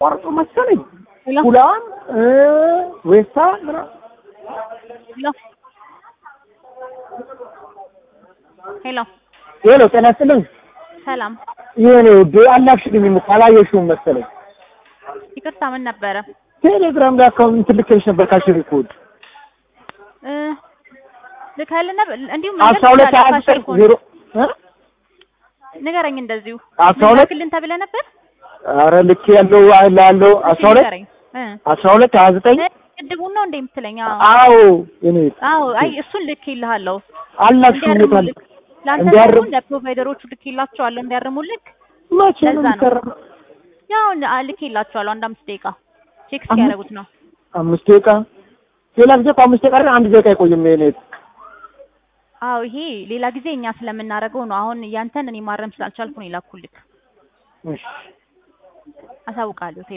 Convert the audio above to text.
ቆርጦ መሰለኝ ሄሎ ሁላም ወይሳ ምራ ሄሎ ሄሎ ሄሎ ተነስተልኝ ሰላም የኔው አላክሽልኝ ካላየሽው መሰለኝ ይቅርታ ምን ነበረ ቴሌግራም ላይ አካውንት ልከሽ ነበር ካሽሪ ኮድ ልካልና እንዲሁ 12 ንገረኝ እንደዚሁ 12 ልክልን ተብለ ነበር አረ ልክ ያለው አለው 12 29 ቅድሙ ነው እንደ የምትለኝ አዎ እኔ አዎ አይ እሱን ልክ ይልሃለሁ አላክሽው ይታል ለአንተ ለፕሮቫይደሮቹ ልክ ይላቸዋለሁ እንዲያርሙልክ መቼ ነው የሚሰራው ያው ልክ ይላቸዋለሁ አንድ 5 ደቂቃ ቼክ ያደርጉት ነው 5 ደቂቃ ሌላ ጊዜ 5 ደቂቃ 1 ደቂቃ አይቆይም የኔ አዎ ይሄ ሌላ ጊዜ እኛ ስለምናረገው ነው አሁን ያንተን እኔ ማረም ስላልቻልኩ ነው ይላኩልክ እሺ አሳውቃለሁ